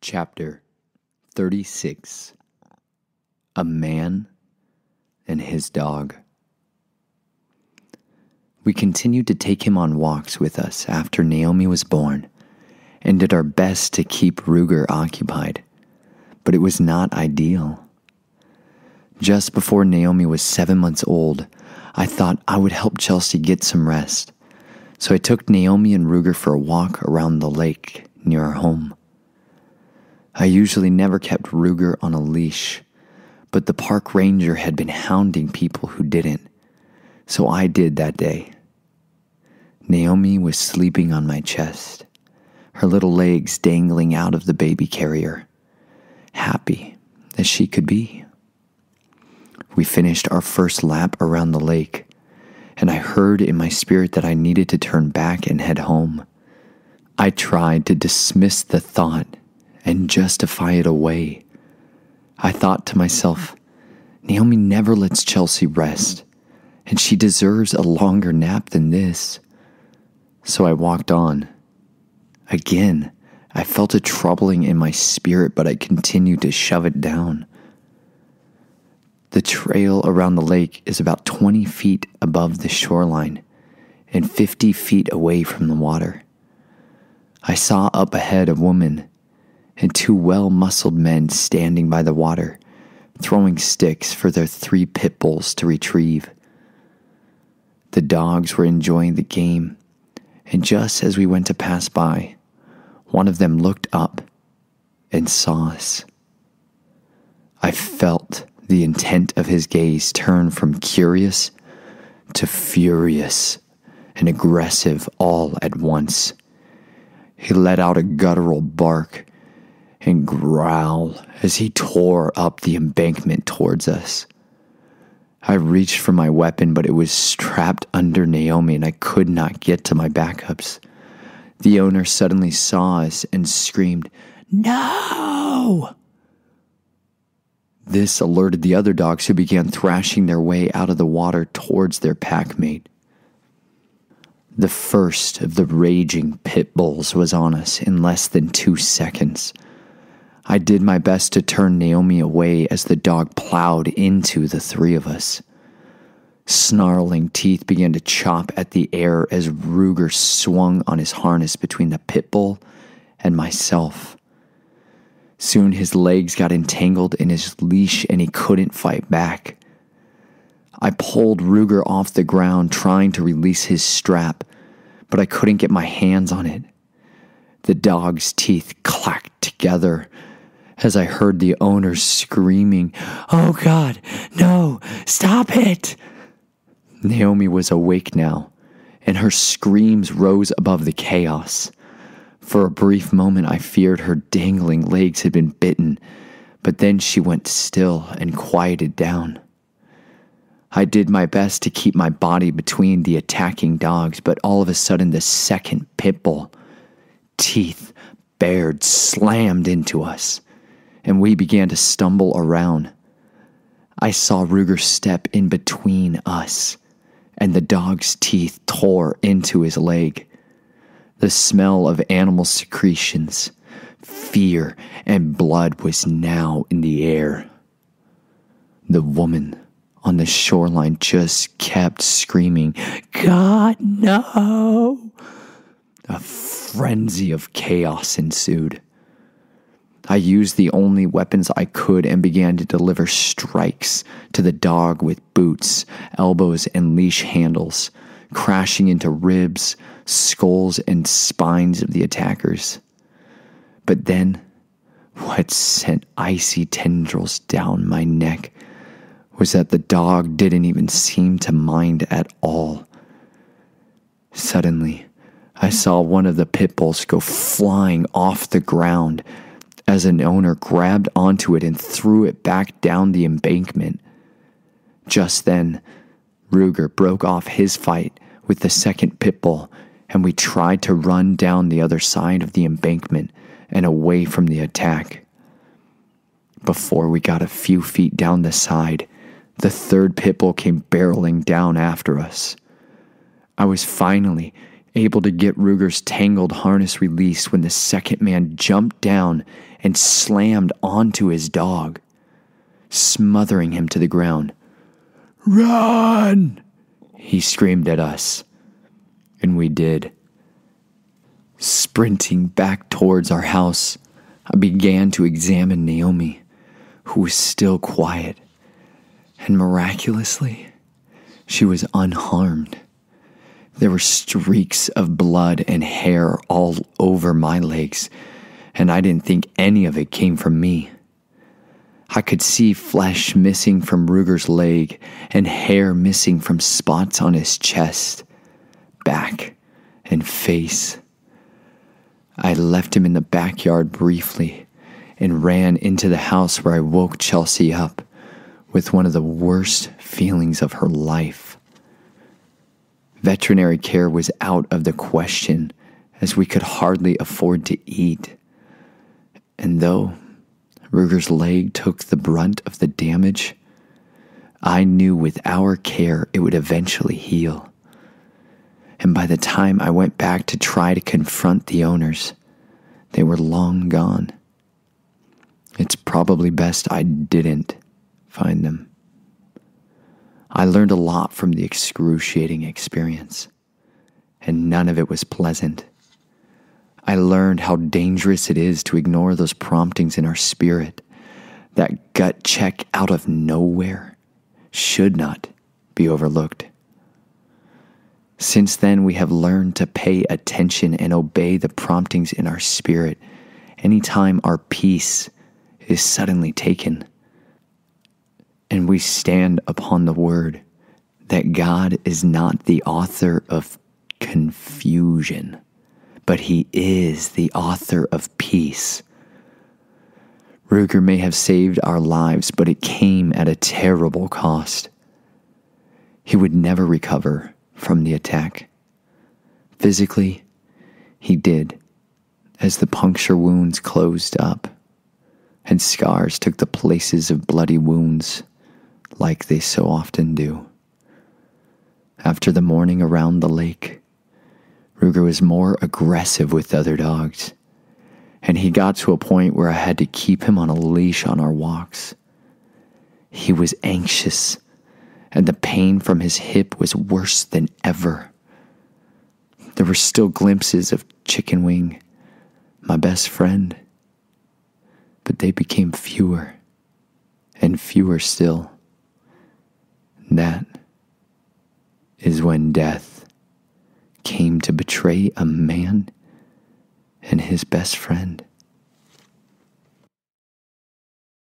Chapter 36. A Man and His Dog. We continued to take him on walks with us after Naomi was born, and did our best to keep Ruger occupied, but it was not ideal. Just before Naomi was 7 months old, I thought I would help Chelsea get some rest, so I took Naomi and Ruger for a walk around the lake near our home. I usually never kept Ruger on a leash, but the park ranger had been hounding people who didn't, so I did that day. Naomi was sleeping on my chest, her little legs dangling out of the baby carrier, happy as she could be. We finished our first lap around the lake, and I heard in my spirit that I needed to turn back and head home. I tried to dismiss the thought and justify it away. I thought to myself, Naomi never lets Chelsea rest, and she deserves a longer nap than this. So I walked on. Again, I felt a troubling in my spirit, but I continued to shove it down. The trail around the lake is about 20 feet above the shoreline and 50 feet away from the water. I saw up ahead a woman and two well-muscled men standing by the water, throwing sticks for their 3 pit bulls to retrieve. The dogs were enjoying the game, and just as we went to pass by, one of them looked up and saw us. I felt the intent of his gaze turn from curious to furious and aggressive all at once. He let out a guttural bark and growl as he tore up the embankment towards us. I reached for my weapon, but it was strapped under Naomi and I could not get to my backups. The owner suddenly saw us and screamed, "No!" This alerted the other dogs, who began thrashing their way out of the water towards their packmate. The first of the raging pit bulls was on us in less than 2 seconds. I did my best to turn Naomi away as the dog plowed into the 3 of us. Snarling teeth began to chop at the air as Ruger swung on his harness between the pit bull and myself. Soon his legs got entangled in his leash and he couldn't fight back. I pulled Ruger off the ground, trying to release his strap, but I couldn't get my hands on it. The dog's teeth clacked together as I heard the owner screaming, "Oh God, no, stop it!" Naomi was awake now, and her screams rose above the chaos. For a brief moment, I feared her dangling legs had been bitten, but then she went still and quieted down. I did my best to keep my body between the attacking dogs, but all of a sudden the second pit bull, teeth bared, slammed into us, and we began to stumble around. I saw Ruger step in between us, and the dog's teeth tore into his leg. The smell of animal secretions, fear, and blood was now in the air. The woman on the shoreline just kept screaming, "God, no!" A frenzy of chaos ensued. I used the only weapons I could and began to deliver strikes to the dog with boots, elbows, and leash handles, crashing into ribs, skulls, and spines of the attackers. But then, what sent icy tendrils down my neck was that the dog didn't even seem to mind at all. Suddenly, I saw one of the pit bulls go flying off the ground as an owner grabbed onto it and threw it back down the embankment. Just then, Ruger broke off his fight with the second pit bull, and we tried to run down the other side of the embankment and away from the attack. Before we got a few feet down the side, the third pit bull came barreling down after us. I was finally able to get Ruger's tangled harness released when the second man jumped down and slammed onto his dog, smothering him to the ground. "Run!" he screamed at us, and we did. Sprinting back towards our house, I began to examine Naomi, who was still quiet, and miraculously, she was unharmed. There were streaks of blood and hair all over my legs, and I didn't think any of it came from me. I could see flesh missing from Ruger's leg and hair missing from spots on his chest, back, and face. I left him in the backyard briefly and ran into the house where I woke Chelsea up with one of the worst feelings of her life. Veterinary care was out of the question, as we could hardly afford to eat. And though Ruger's leg took the brunt of the damage, I knew with our care it would eventually heal. And by the time I went back to try to confront the owners, they were long gone. It's probably best I didn't find them. I learned a lot from the excruciating experience, and none of it was pleasant. I learned how dangerous it is to ignore those promptings in our spirit. That gut check out of nowhere should not be overlooked. Since then, we have learned to pay attention and obey the promptings in our spirit anytime our peace is suddenly taken. And we stand upon the word that God is not the author of confusion, but he is the author of peace. Ruger may have saved our lives, but it came at a terrible cost. He would never recover from the attack. Physically, he did, as the puncture wounds closed up, and scars took the places of bloody wounds, like they so often do. After the morning around the lake, Ruger was more aggressive with other dogs, and he got to a point where I had to keep him on a leash on our walks. He was anxious, and the pain from his hip was worse than ever. There were still glimpses of Chicken Wing, my best friend, but they became fewer and fewer still. That is when death came to betray a man and his best friend.